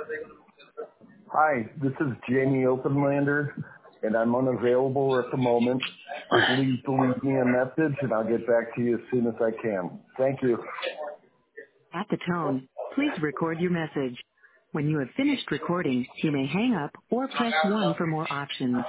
Hi, this is Jamie Openlander, and I'm unavailable at the moment. Please leave me a message, and I'll get back to you as soon as I can. Thank you. At the tone, please record your message. When you have finished recording, you may hang up or press 1 for more options.